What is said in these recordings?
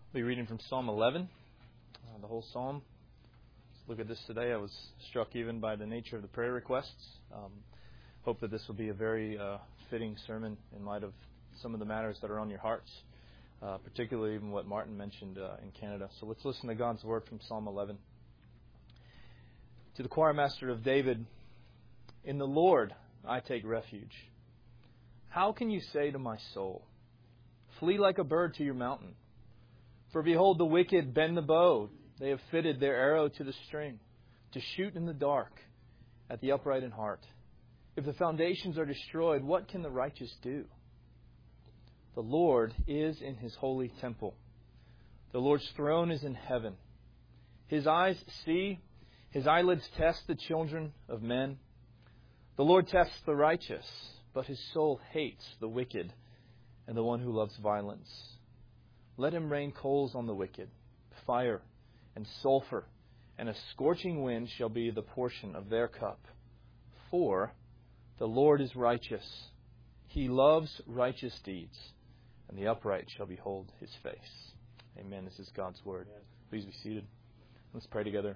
We'll be reading from Psalm 11, the whole psalm. Let's look at this today. I was struck even by the nature of the prayer requests. Hope that this will be a very fitting sermon in light of some of the matters that are on your hearts, particularly even what Martin mentioned in Canada. So let's listen to God's word from Psalm 11. To the choir master of David, in the Lord I take refuge. How can you say to my soul, flee like a bird to your mountain? For behold, the wicked bend the bow. They have fitted their arrow to the string, to shoot in the dark at the upright in heart. If the foundations are destroyed, what can the righteous do? The Lord is in His holy temple. The Lord's throne is in heaven. His eyes see, His eyelids test the children of men. The Lord tests the righteous, but His soul hates the wicked and the one who loves violence. Let Him rain coals on the wicked, fire and sulfur, and a scorching wind shall be the portion of their cup. For the Lord is righteous. He loves righteous deeds, and the upright shall behold His face. Amen. This is God's word. Please be seated. Let's pray together.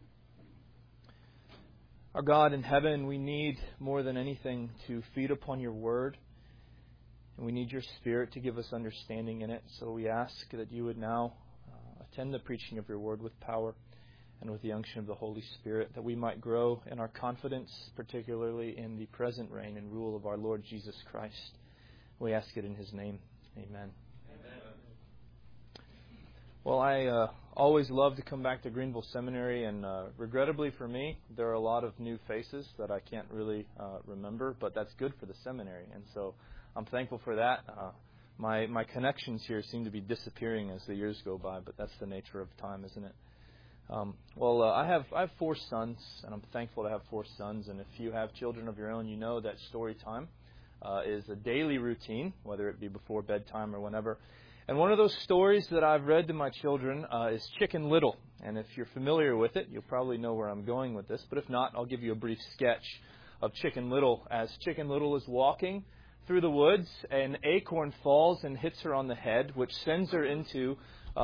Our God in heaven, we need more than anything to feed upon your word. And we need your Spirit to give us understanding in it. So we ask that you would now attend the preaching of your word with power and with the unction of the Holy Spirit, that we might grow in our confidence, particularly in the present reign and rule of our Lord Jesus Christ. We ask it in His name. Amen. Well, I always love to come back to Greenville Seminary, and regrettably for me, there are a lot of new faces that I can't really remember, but that's good for the seminary, and so I'm thankful for that. My connections here seem to be disappearing as the years go by, but that's the nature of time, isn't it? I have 4 sons, and I'm thankful to have 4 sons, and if you have children of your own, you know that story time is a daily routine, whether it be before bedtime or whenever. And one of those stories that I've read to my children is Chicken Little. And if you're familiar with it, you'll probably know where I'm going with this. But if not, I'll give you a brief sketch of Chicken Little. As Chicken Little is walking through the woods, an acorn falls and hits her on the head, which sends her into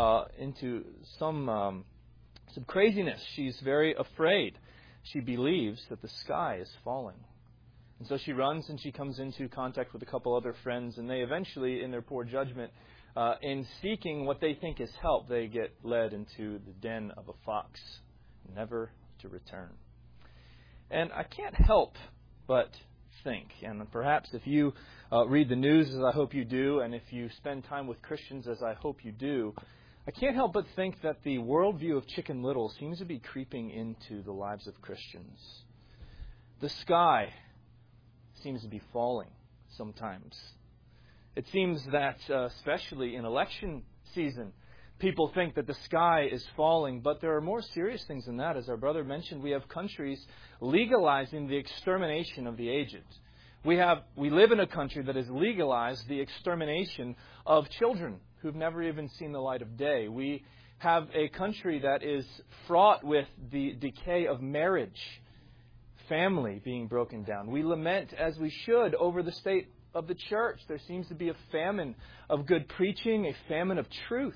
some craziness. She's very afraid. She believes that the sky is falling. And so she runs and she comes into contact with a couple other friends, and they eventually, in their poor judgment, in seeking what they think is help, they get led into the den of a fox, never to return. And I can't help but think, and perhaps if you read the news, as I hope you do, and if you spend time with Christians, as I hope you do, I can't help but think that the worldview of Chicken Little seems to be creeping into the lives of Christians. The sky seems to be falling sometimes. It seems that, especially in election season, people think that the sky is falling, but there are more serious things than that. As our brother mentioned, we have countries legalizing the extermination of the aged. We live in a country that has legalized the extermination of children who've never even seen the light of day. We have a country that is fraught with the decay of marriage, family being broken down. We lament, as we should, over the state of the church. There seems to be a famine of good preaching, a famine of truth.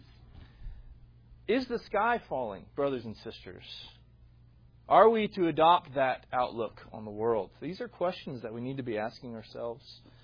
Is the sky falling, brothers and sisters? Are we to adopt that outlook on the world? These are questions that we need to be asking ourselves.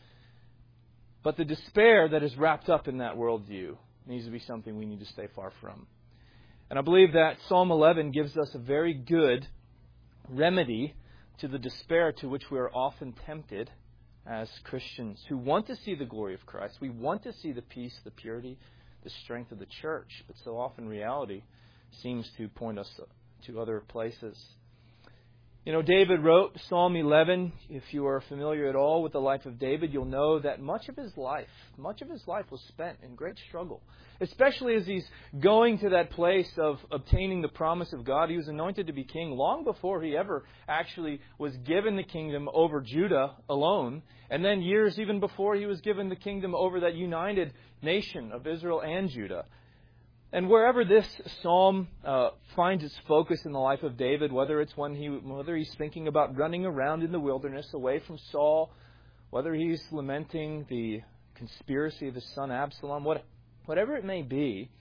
But the despair that is wrapped up in that worldview needs to be something we need to stay far from. And I believe that Psalm 11 gives us a very good remedy to the despair to which we are often tempted as Christians who want to see the glory of Christ. We want to see the peace, the purity, the strength of the church. But so often reality seems to point us to other places. You know, David wrote Psalm 11. If you are familiar at all with the life of David, you'll know that much of his life was spent in great struggle. Especially as he's going to that place of obtaining the promise of God. He was anointed to be king long before he ever actually was given the kingdom over Judah alone. And then years even before he was given the kingdom over that united nation of Israel and Judah. And wherever this psalm finds its focus in the life of David, whether he's thinking about running around in the wilderness away from Saul, whether he's lamenting the conspiracy of his son Absalom, whatever it may be,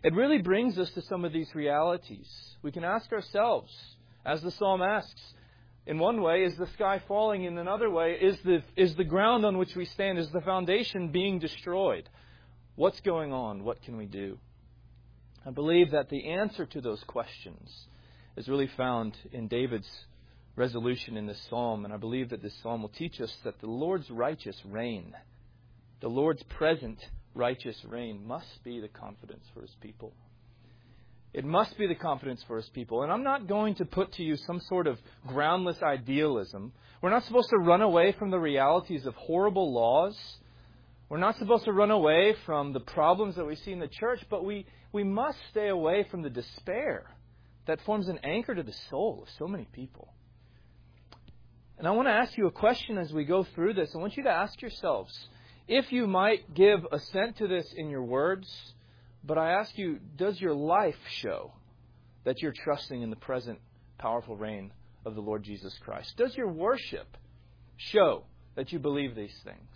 it really brings us to some of these realities. We can ask ourselves, as the psalm asks, in one way, is the sky falling? In another way, is the ground on which we stand, is the foundation being destroyed? What's going on? What can we do? I believe that the answer to those questions is really found in David's resolution in this psalm. And I believe that this psalm will teach us that the Lord's righteous reign, the Lord's present righteous reign, must be the confidence for His people. It must be the confidence for His people. And I'm not going to put to you some sort of groundless idealism. We're not supposed to run away from the realities of horrible laws. We're not supposed to run away from the problems that we see in the church, but we must stay away from the despair that forms an anchor to the soul of so many people. And I want to ask you a question as we go through this. I want you to ask yourselves, if you might give assent to this in your words, but I ask you, does your life show that you're trusting in the present powerful reign of the Lord Jesus Christ? Does your worship show that you believe these things?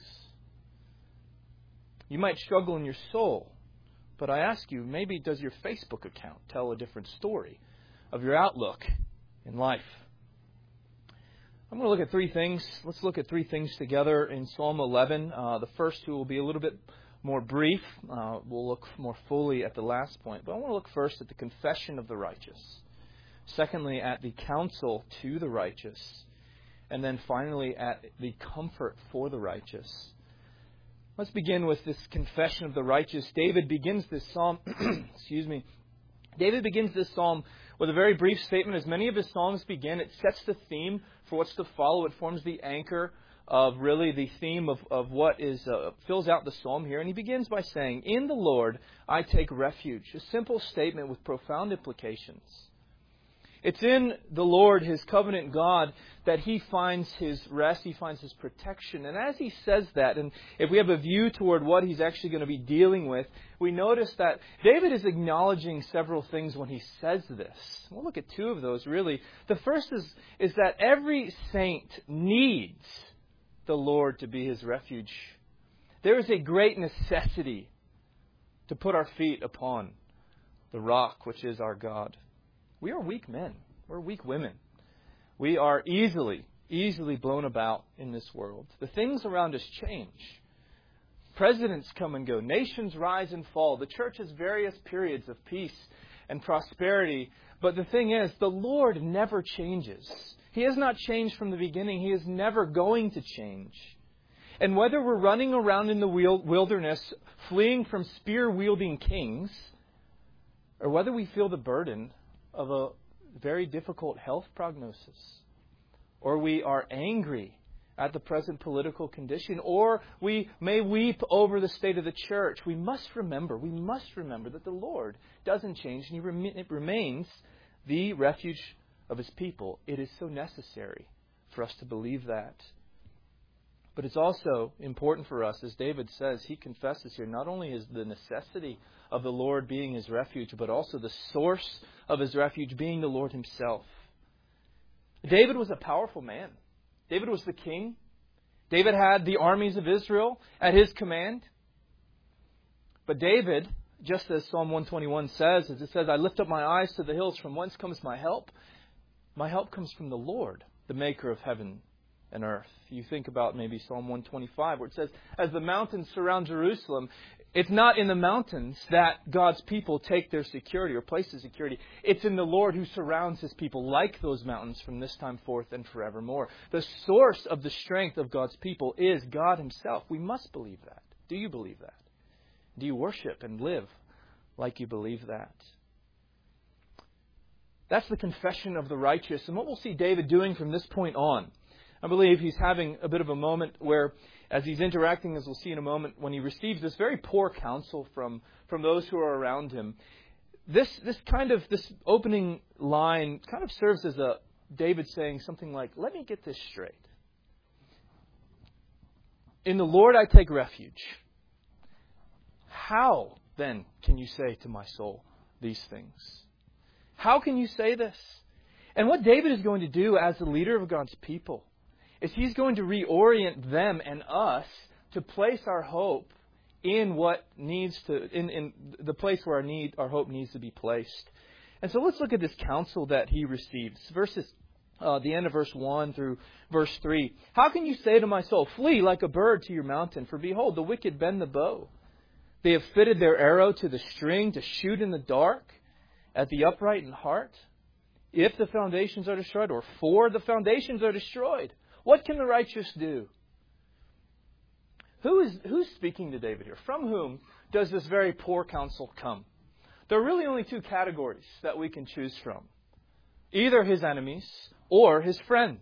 You might struggle in your soul, but I ask you, maybe does your Facebook account tell a different story of your outlook in life? I'm going to look at three things. Let's look at three things together in Psalm 11. The first two will be a little bit more brief. We'll look more fully at the last point. But I want to look first at the confession of the righteous. Secondly, at the counsel to the righteous. And then finally, at the comfort for the righteous. Let's begin with this confession of the righteous. David begins this psalm, David begins this psalm with a very brief statement. As many of his psalms begin, it sets the theme for what's to follow. It forms the anchor of really the theme of what is fills out the psalm here. And he begins by saying, "In the Lord I take refuge." A simple statement with profound implications. It's in the Lord, His covenant God, that he finds his rest, he finds his protection. And as he says that, and if we have a view toward what he's actually going to be dealing with, we notice that David is acknowledging several things when he says this. We'll look at two of those, really. The first is that every saint needs the Lord to be his refuge. There is a great necessity to put our feet upon the rock, which is our God. We are weak men. We're weak women. We are easily blown about in this world. The things around us change. Presidents come and go. Nations rise and fall. The church has various periods of peace and prosperity. But the thing is, the Lord never changes. He has not changed from the beginning. He is never going to change. And whether we're running around in the wilderness, fleeing from spear-wielding kings, or whether we feel the burden of a very difficult health prognosis, or we are angry at the present political condition, or we may weep over the state of the church, we must remember that the Lord doesn't change, and He remains the refuge of His people. It is so necessary for us to believe that. But it's also important for us, as David says, he confesses here, not only is the necessity of the Lord being his refuge, but also the source of his refuge being the Lord Himself. David was a powerful man. David was the king. David had the armies of Israel at his command. But David, just as Psalm 121 says, as it says, "I lift up my eyes to the hills, from whence comes my help? My help comes from the Lord, the maker of heaven and earth." You think about maybe Psalm 125, where it says, "As the mountains surround Jerusalem," it's not in the mountains that God's people take their security or place their security. It's in the Lord who surrounds His people like those mountains from this time forth and forevermore. The source of the strength of God's people is God Himself. We must believe that. Do you believe that? Do you worship and live like you believe that? That's the confession of the righteous. And what we'll see David doing from this point on, I believe he's having a bit of a moment where, as he's interacting, as we'll see in a moment, when he receives this very poor counsel from those who are around him, this opening line kind of serves as a David saying something like, "Let me get this straight. In the Lord I take refuge. How then can you say to my soul these things?" How can you say this? And what David is going to do as the leader of God's people is he's going to reorient them and us to place our hope in what needs to, in the place where our hope needs to be placed. And so let's look at this counsel that he receives. The end of verse 1 through verse 3. How can you say to my soul, flee like a bird to your mountain? For behold, the wicked bend the bow. They have fitted their arrow to the string to shoot in the dark at the upright in heart. If the foundations are destroyed, or for the foundations are destroyed, what can the righteous do? Who's speaking to David here? From whom does this very poor counsel come? There are really only two categories that we can choose from. Either his enemies or his friends.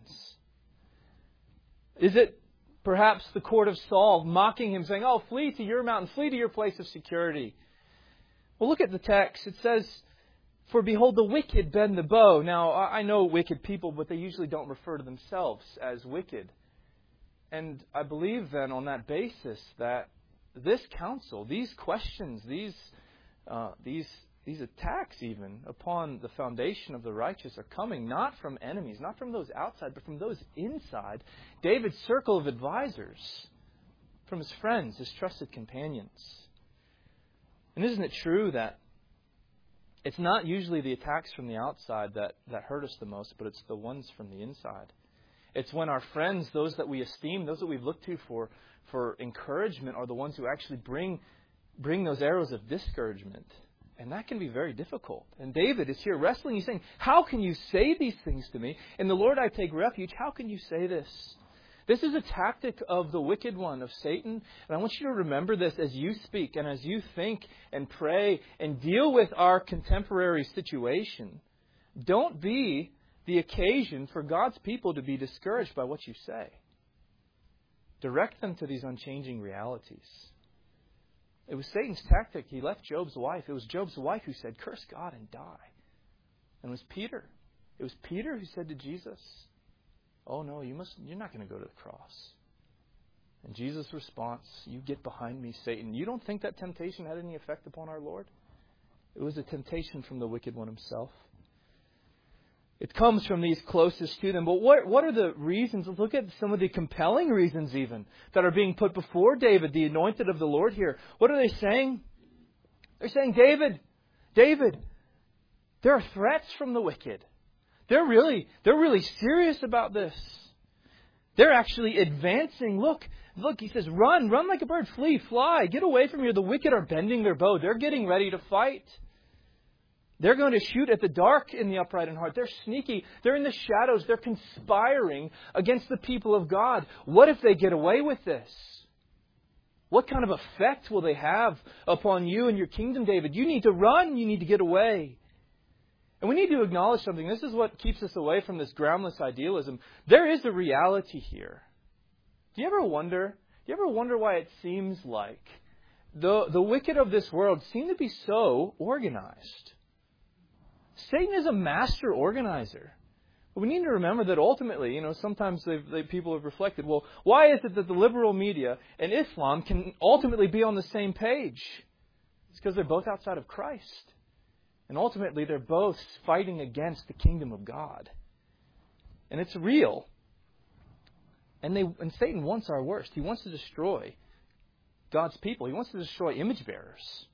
Is it perhaps the court of Saul mocking him, saying, oh, flee to your mountain, flee to your place of security? Well, look at the text. It says, for behold, the wicked bend the bow. Now, I know wicked people, but they usually don't refer to themselves as wicked. And I believe then on that basis that this counsel, these questions, these attacks even upon the foundation of the righteous are coming not from enemies, not from those outside, but from those inside. David's circle of advisors, from his friends, his trusted companions. And isn't it true that it's not usually the attacks from the outside that hurt us the most, but it's the ones from the inside. It's when our friends, those that we esteem, those that we've looked to for encouragement, are the ones who actually bring those arrows of discouragement. And that can be very difficult. And David is here wrestling. He's saying, how can you say these things to me? In the Lord I take refuge. How can you say this? This is a tactic of the wicked one, of Satan. And I want you to remember this as you speak and as you think and pray and deal with our contemporary situation. Don't be the occasion for God's people to be discouraged by what you say. Direct them to these unchanging realities. It was Satan's tactic. He left Job's wife. It was Job's wife who said, curse God and die. And it was Peter. It was Peter who said to Jesus, oh no, you're not going to go to the cross. And Jesus' response, you get behind me, Satan. You don't think that temptation had any effect upon our Lord? It was a temptation from the wicked one himself. It comes from these closest to them. But what are the reasons? Look at some of the compelling reasons even that are being put before David, the anointed of the Lord here. What are they saying? They're saying, David, there are threats from the wicked. They're really serious about this. They're actually advancing. Look, he says, run like a bird, flee, fly, get away from here. The wicked are bending their bow. They're getting ready to fight. They're going to shoot at the dark in the upright in heart. They're sneaky. They're in the shadows. They're conspiring against the people of God. What if they get away with this? What kind of effect will they have upon you and your kingdom, David? You need to run. You need to get away. And we need to acknowledge something. This is what keeps us away from this groundless idealism. There is a reality here. Do you ever wonder why it seems like the wicked of this world seem to be so organized? Satan is a master organizer. But we need to remember that ultimately, sometimes people have reflected, well, why is it that the liberal media and Islam can ultimately be on the same page? It's because they're both outside of Christ. And ultimately, they're both fighting against the kingdom of God. And it's real. And Satan wants our worst. He wants to destroy God's people. He wants to destroy image bearers.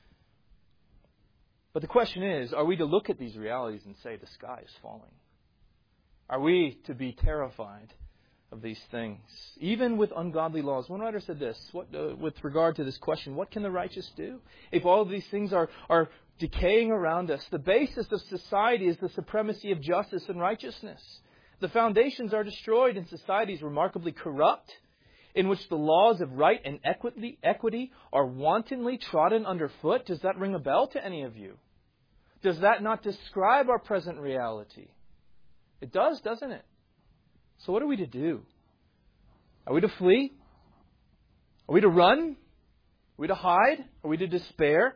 But the question is, are we to look at these realities and say the sky is falling? Are we to be terrified of these things? Even with ungodly laws. One writer said this, with regard to this question, what can the righteous do? If all of these things are decaying around us, the basis of society is the supremacy of justice and righteousness. The foundations are destroyed and society is remarkably corrupt, in which the laws of right and equity are wantonly trodden underfoot. Does that ring a bell to any of you? Does that not describe our present reality? It does, doesn't it? So what are we to do? Are we to flee? Are we to run? Are we to hide? Are we to despair?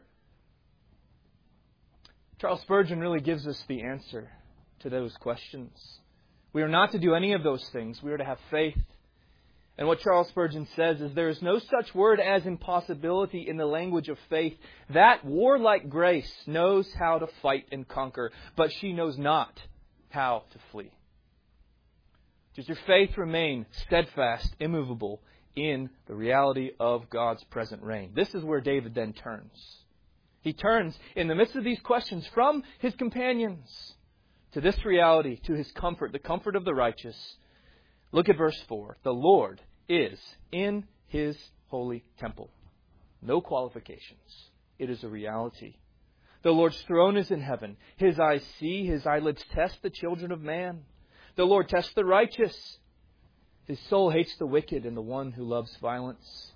Charles Spurgeon really gives us the answer to those questions. We are not to do any of those things. We are to have faith. And what Charles Spurgeon says is, there is no such word as impossibility in the language of faith. That warlike grace knows how to fight and conquer, but she knows not how to flee. Does your faith remain steadfast, immovable, in the reality of God's present reign. This is where David then turns. He turns in the midst of these questions from his companions to this reality, to his comfort, the comfort of the righteous. Look at verse 4. The Lord is in His holy temple. No qualifications. It is a reality. The Lord's throne is in heaven. His eyes see, His eyelids test the children of man. The Lord tests the righteous. His soul hates the wicked and the one who loves violence.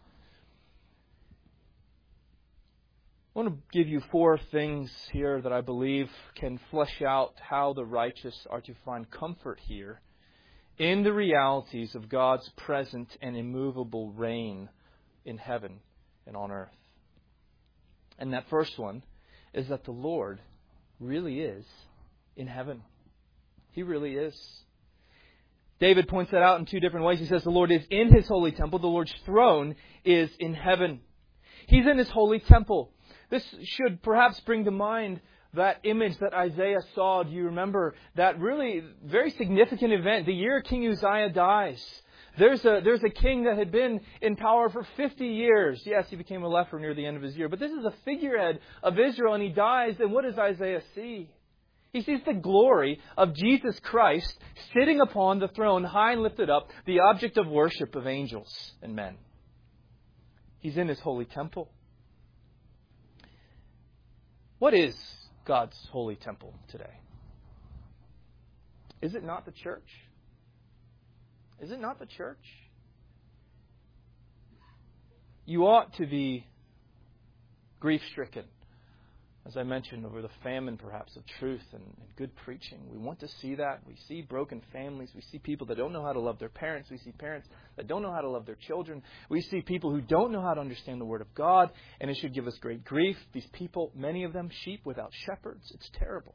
I want to give you 4 things here that I believe can flesh out how the righteous are to find comfort here in the realities of God's present and immovable reign in heaven and on earth. And that first one is that the Lord really is in heaven. He really is. David points that out in 2 different ways. He says the Lord is in His holy temple. The Lord's throne is in heaven. He's in His holy temple. This should perhaps bring to mind that image that Isaiah saw. Do you remember that really very significant event? The year King Uzziah dies. There's a king that had been in power for 50 years. Yes, he became a leper near the end of his year. But this is a figurehead of Israel, and he dies. And what does Isaiah see? He sees the glory of Jesus Christ sitting upon the throne, high and lifted up, the object of worship of angels and men. He's in His holy temple. What is God's holy temple today? Is it not the church? Is it not the church? You ought to be grief-stricken, as I mentioned, over the famine perhaps of truth and good preaching. We want to see that. We see broken families. We see people that don't know how to love their parents. We see parents that don't know how to love their children. We see people who don't know how to understand the Word of God, and it should give us great grief. These people, many of them, sheep without shepherds. It's terrible.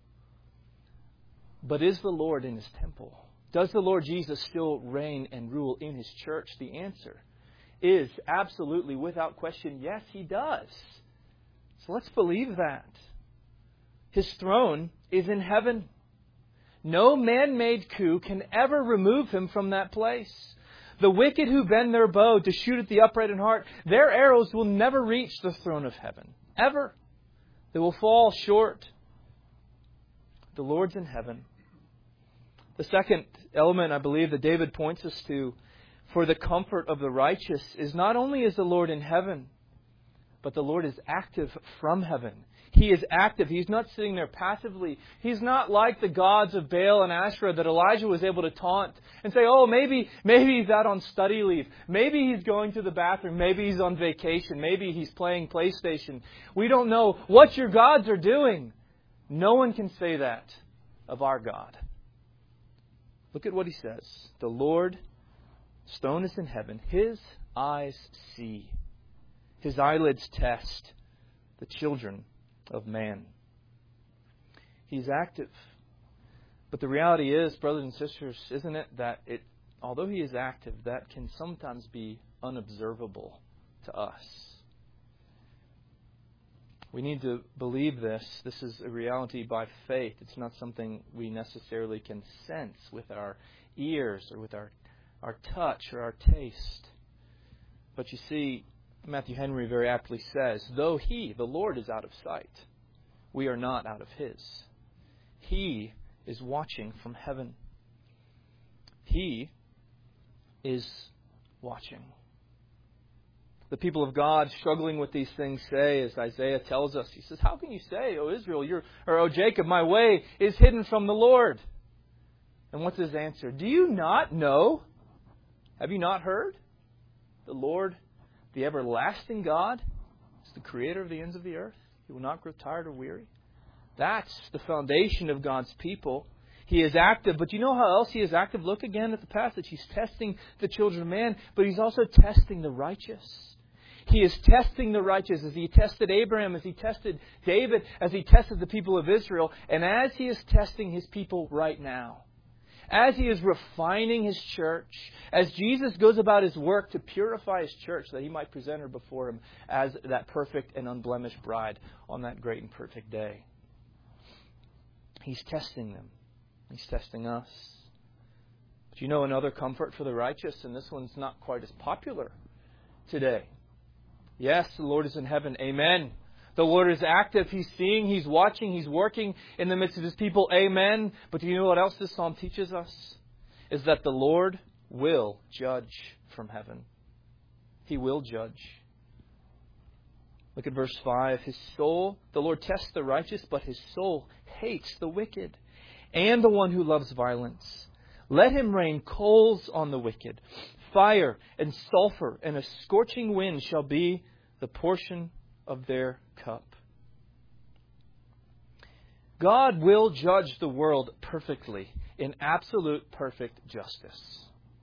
But is the Lord in His temple? Does the Lord Jesus still reign and rule in His church? The answer is absolutely, without question, yes, He does. So let's believe that. His throne is in heaven. No man-made coup can ever remove Him from that place. The wicked who bend their bow to shoot at the upright in heart, their arrows will never reach the throne of heaven. Ever. They will fall short. The Lord's in heaven. The second element, I believe, that David points us to for the comfort of the righteous is not only is the Lord in heaven, but the Lord is active from heaven. He is active. He's not sitting there passively. He's not like the gods of Baal and Asherah that Elijah was able to taunt and say, oh, maybe he's out on study leave. Maybe he's going to the bathroom. Maybe he's on vacation. Maybe he's playing PlayStation. We don't know what your gods are doing. No one can say that of our God. Look at what He says. The Lord, stone is in heaven. His eyes see. His eyelids test the children of man. He's active. But the reality is, brothers and sisters, isn't it, that although He is active, that can sometimes be unobservable to us. We need to believe this. This is a reality by faith. It's not something we necessarily can sense with our ears or with our touch or our taste. But you see, Matthew Henry very aptly says, though He, the Lord, is out of sight, we are not out of His. He is watching from heaven. He is watching. The people of God struggling with these things say, as Isaiah tells us, he says, how can you say, O Israel, O Jacob, my way is hidden from the Lord? And what's His answer? Do you not know? Have you not heard? The Lord, the everlasting God, is the creator of the ends of the earth. He will not grow tired or weary. That's the foundation of God's people. He is active, but you know how else He is active? Look again at the passage. He's testing the children of man, but He's also testing the righteous. He is testing the righteous as He tested Abraham, as He tested David, as He tested the people of Israel, and as He is testing His people right now. As He is refining His church, as Jesus goes about His work to purify His church that He might present her before Him as that perfect and unblemished bride on that great and perfect day. He's testing them. He's testing us. Do you know another comfort for the righteous? And this one's not quite as popular today. Yes, the Lord is in heaven. Amen. The Lord is active. He's seeing, He's watching, He's working in the midst of His people. Amen. But do you know what else this psalm teaches us? Is that the Lord will judge from heaven. He will judge. Look at verse 5. His soul, the Lord tests the righteous, but His soul hates the wicked and the one who loves violence. Let Him rain coals on the wicked. Fire and sulfur and a scorching wind shall be the portion of their cup. God will judge the world perfectly in absolute perfect justice.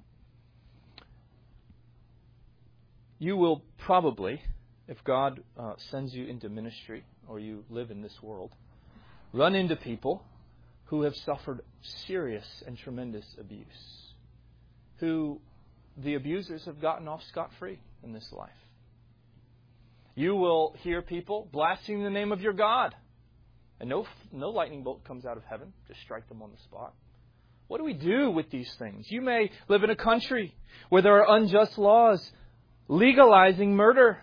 You will probably, if God sends you into ministry or you live in this world, run into people who have suffered serious and tremendous abuse, who the abusers have gotten off scot-free in this life. You will hear people blaspheming the name of your God, and no lightning bolt comes out of heaven to strike them on the spot. What do we do with these things? You may live in a country where there are unjust laws legalizing murder.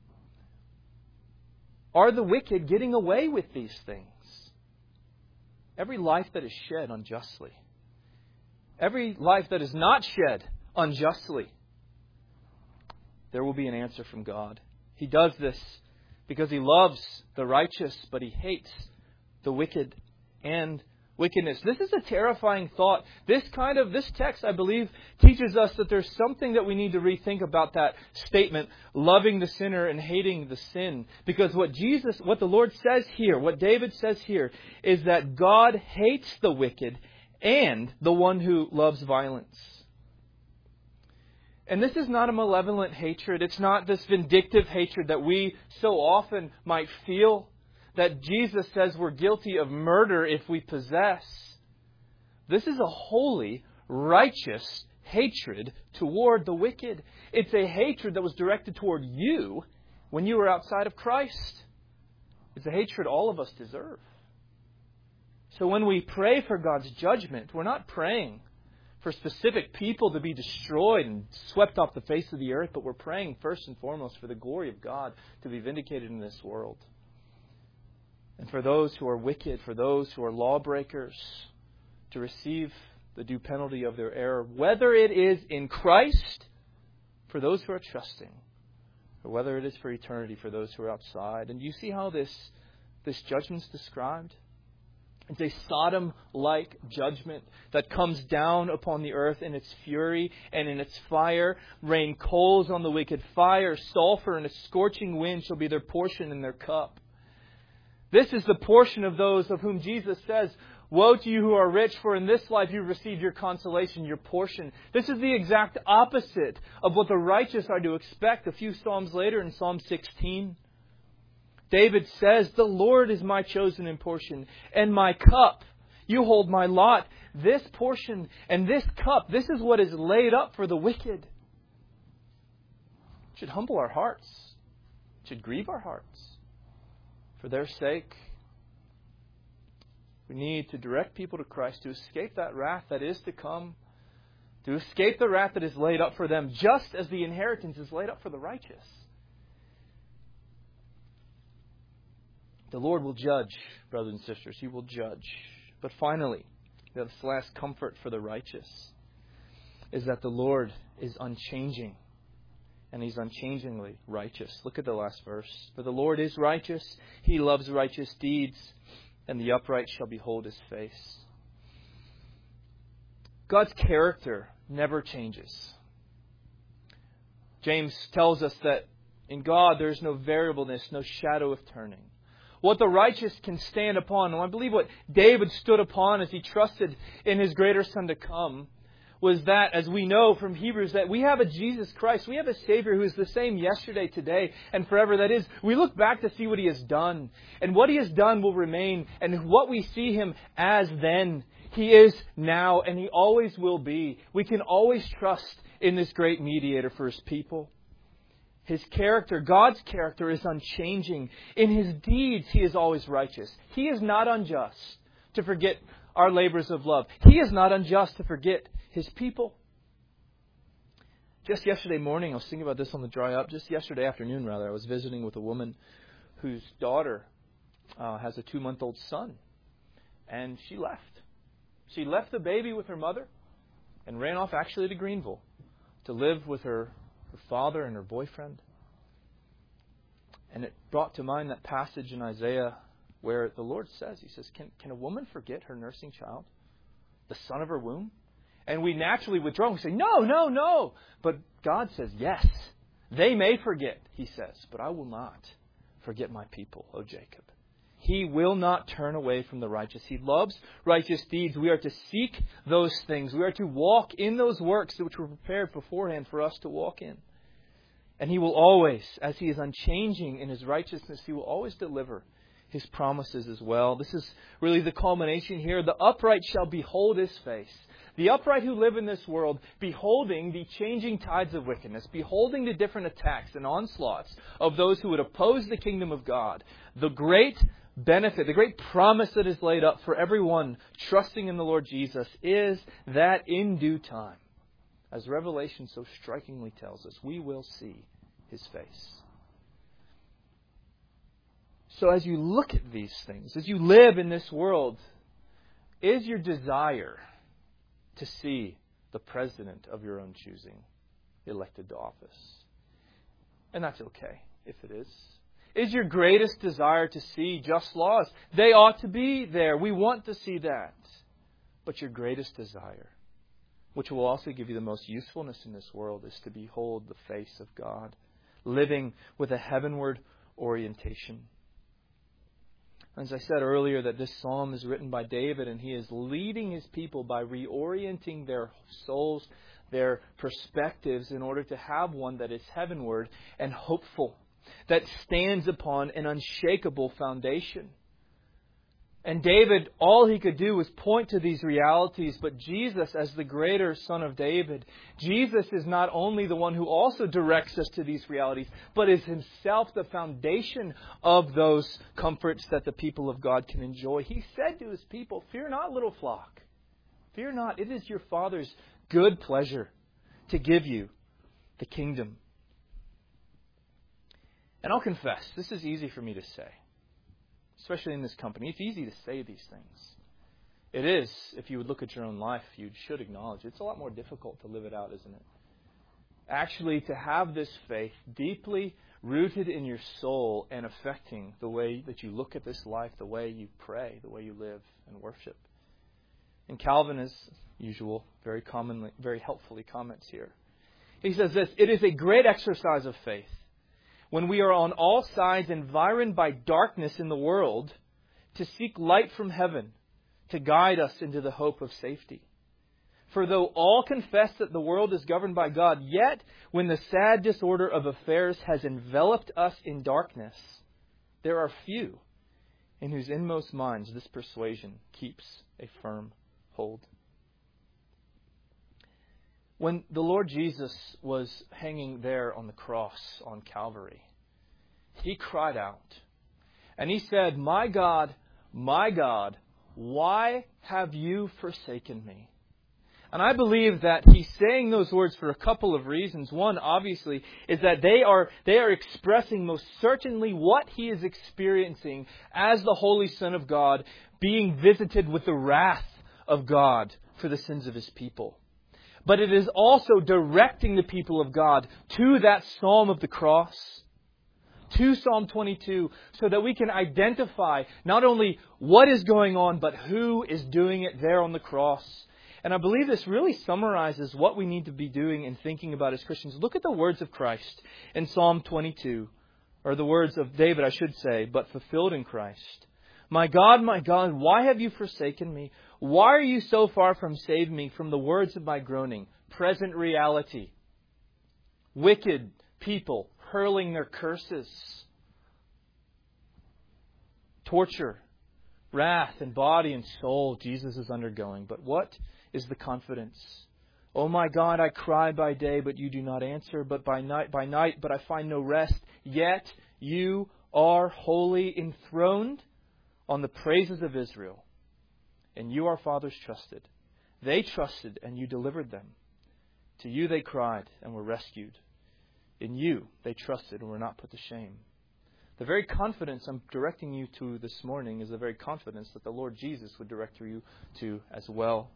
Are the wicked getting away with these things? Every life that is shed unjustly, every life that is not shed unjustly, there will be an answer from God. He does this because He loves the righteous, but He hates the wicked and wickedness. This is a terrifying thought. This text, I believe, teaches us that there's something that we need to rethink about that statement, loving the sinner and hating the sin. Because what the Lord says here, what David says here, is that God hates the wicked and the one who loves violence. And this is not a malevolent hatred. It's not this vindictive hatred that we so often might feel, that Jesus says we're guilty of murder if we possess. This is a holy, righteous hatred toward the wicked. It's a hatred that was directed toward you when you were outside of Christ. It's a hatred all of us deserve. So when we pray for God's judgment, we're not praying for specific people to be destroyed and swept off the face of the earth, but we're praying first and foremost for the glory of God to be vindicated in this world. And for those who are wicked, for those who are lawbreakers, to receive the due penalty of their error, whether it is in Christ, for those who are trusting, or whether it is for eternity, for those who are outside. And you see how this judgment's described? It's a Sodom-like judgment that comes down upon the earth in its fury and in its fire. Rain coals on the wicked. Fire, sulfur, and a scorching wind shall be their portion in their cup. This is the portion of those of whom Jesus says, "Woe to you who are rich, for in this life you've received your consolation, your portion." This is the exact opposite of what the righteous are to expect. A few Psalms later in Psalm 16, David says, "The Lord is my chosen in portion, and my cup. You hold my lot." This portion and this cup, this is what is laid up for the wicked. It should humble our hearts. It should grieve our hearts. For their sake, we need to direct people to Christ to escape that wrath that is to come, to escape the wrath that is laid up for them, just as the inheritance is laid up for the righteous. The Lord will judge, brothers and sisters. He will judge. But finally, this last comfort for the righteous is that the Lord is unchanging. And He's unchangingly righteous. Look at the last verse. "For the Lord is righteous. He loves righteous deeds. And the upright shall behold His face." God's character never changes. James tells us that in God there is no variableness, no shadow of turning. What the righteous can stand upon, and I believe what David stood upon as he trusted in his greater Son to come, was that, as we know from Hebrews, that we have a Jesus Christ. We have a Savior who is the same yesterday, today, and forever. That is, we look back to see what He has done. And what He has done will remain. And what we see Him as then, He is now, and He always will be. We can always trust in this great mediator for His people. His character, God's character, is unchanging. In His deeds, He is always righteous. He is not unjust to forget our labors of love. He is not unjust to forget His people. Just yesterday morning, I was thinking about this on the drive up. Just yesterday afternoon, rather, I was visiting with a woman whose daughter has a 2-month-old son. And she left. She left the baby with her mother and ran off actually to Greenville to live with her father and her boyfriend. And it brought to mind that passage in Isaiah where the Lord says, He says, can a woman forget her nursing child, the son of her womb? And we naturally withdraw and say, no. But God says, yes, they may forget, He says, but I will not forget my people, O Jacob. He will not turn away from the righteous. He loves righteous deeds. We are to seek those things. We are to walk in those works which were prepared beforehand for us to walk in. And He will always, as He is unchanging in His righteousness, He will always deliver His promises as well. This is really the culmination here. The upright shall behold His face. The upright who live in this world, beholding the changing tides of wickedness, beholding the different attacks and onslaughts of those who would oppose the kingdom of God, the great benefit, the great promise that is laid up for everyone trusting in the Lord Jesus is that in due time, as Revelation so strikingly tells us, we will see His face. So as you look at these things, as you live in this world, is your desire to see the president of your own choosing elected to office? And that's okay if it is. Is your greatest desire to see just laws? They ought to be there. We want to see that. But your greatest desire, which will also give you the most usefulness in this world, is to behold the face of God, living with a heavenward orientation. As I said earlier, that this psalm is written by David, and he is leading his people by reorienting their souls, their perspectives, in order to have one that is heavenward and hopeful, that stands upon an unshakable foundation. And David, all he could do was point to these realities, but Jesus, as the greater Son of David, Jesus is not only the one who also directs us to these realities, but is Himself the foundation of those comforts that the people of God can enjoy. He said to His people, "Fear not, little flock. Fear not. It is your Father's good pleasure to give you the kingdom." And I'll confess, this is easy for me to say. Especially in this company. It's easy to say these things. It is, if you would look at your own life, you should acknowledge it's a lot more difficult to live it out, isn't it? Actually, to have this faith deeply rooted in your soul and affecting the way that you look at this life, the way you pray, the way you live and worship. And Calvin, as usual, very helpfully comments here. He says this: "It is a great exercise of faith, when we are on all sides environed by darkness in the world, to seek light from heaven to guide us into the hope of safety. For though all confess that the world is governed by God, yet when the sad disorder of affairs has enveloped us in darkness, there are few in whose inmost minds this persuasion keeps a firm hold." When the Lord Jesus was hanging there on the cross on Calvary, He cried out and He said, my God, why have you forsaken me?" And I believe that He's saying those words for a couple of reasons. One, obviously, is that they are expressing most certainly what He is experiencing as the Holy Son of God, being visited with the wrath of God for the sins of His people. But it is also directing the people of God to that Psalm of the cross, to Psalm 22, so that we can identify not only what is going on, but who is doing it there on the cross. And I believe this really summarizes what we need to be doing and thinking about as Christians. Look at the words of Christ in Psalm 22, or the words of David, I should say, but fulfilled in Christ. my God, why have you forsaken me? Why are you so far from saving me from the words of my groaning?" Present reality. Wicked people hurling their curses. Torture, wrath in body and soul Jesus is undergoing. But what is the confidence? "Oh my God, I cry by day, but you do not answer, but by night, but I find no rest. Yet you are wholly enthroned on the praises of Israel, and you, our fathers, trusted. They trusted and you delivered them. To you they cried and were rescued. In you they trusted and were not put to shame. The very confidence I'm directing you to this morning is the very confidence that the Lord Jesus would direct you to as well.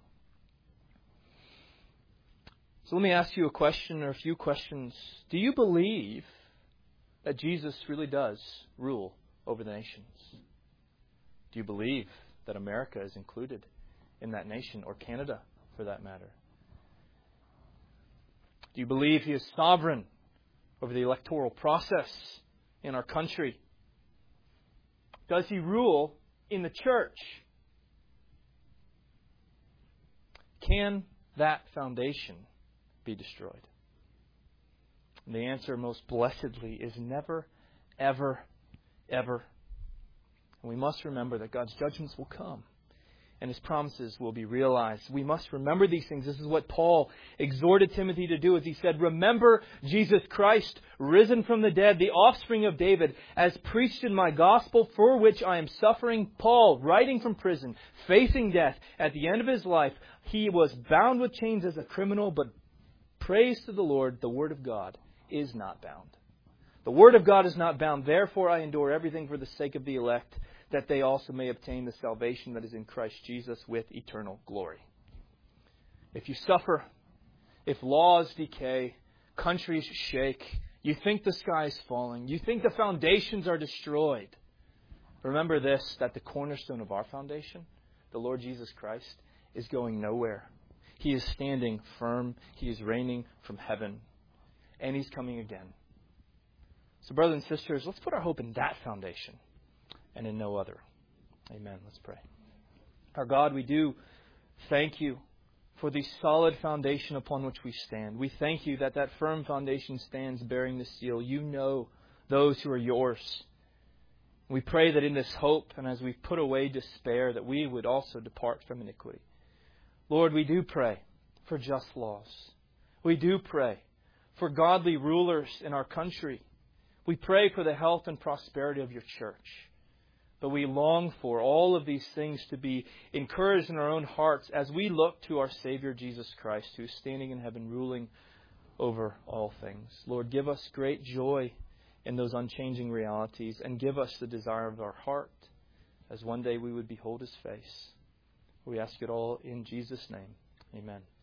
So let me ask you a question or a few questions. Do you believe that Jesus really does rule over the nations? Do you believe that America is included in that nation, or Canada for that matter? Do you believe He is sovereign over the electoral process in our country? Does He rule in the church? Can that foundation be destroyed? And the answer most blessedly is never, ever, ever. And we must remember that God's judgments will come and His promises will be realized. We must remember these things. This is what Paul exhorted Timothy to do as he said, remember Jesus Christ, risen from the dead, the offspring of David, as preached in my gospel, for which I am suffering. Paul, writing from prison, facing death, at the end of his life, he was bound with chains as a criminal, but praise to the Lord, the Word of God is not bound. The Word of God is not bound. Therefore I endure everything for the sake of the elect, that they also may obtain the salvation that is in Christ Jesus with eternal glory. If you suffer, if laws decay, countries shake, you think the sky is falling, you think the foundations are destroyed, remember this, that the cornerstone of our foundation, the Lord Jesus Christ, is going nowhere. He is standing firm. He is reigning from heaven. And He's coming again. So brothers and sisters, let's put our hope in that foundation and in no other. Amen. Let's pray. Our God, we do thank You for the solid foundation upon which we stand. We thank You that that firm foundation stands bearing the seal. You know those who are Yours. We pray that in this hope and as we put away despair, that we would also depart from iniquity. Lord, we do pray for just laws. We do pray for godly rulers in our country. We pray for the health and prosperity of Your church. But we long for all of these things to be encouraged in our own hearts as we look to our Savior Jesus Christ, who is standing in heaven, ruling over all things. Lord, give us great joy in those unchanging realities, and give us the desire of our heart, as one day we would behold His face. We ask it all in Jesus' name. Amen.